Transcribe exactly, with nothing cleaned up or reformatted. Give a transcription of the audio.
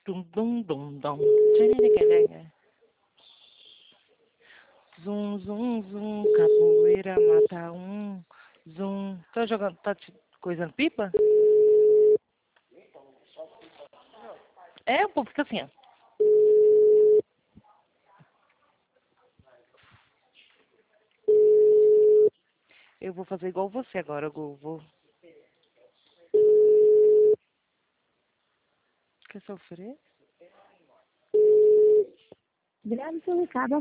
Dum, dum, dum, dum. Tcharacaranha. Zum, zum, zum, capoeira mata um. Zum. Tá jogando, tá te coisando pipa? É, o povo fica assim, ó. Eu vou fazer igual você agora, Gu. Vou. Quer sofrer? Grave seu recado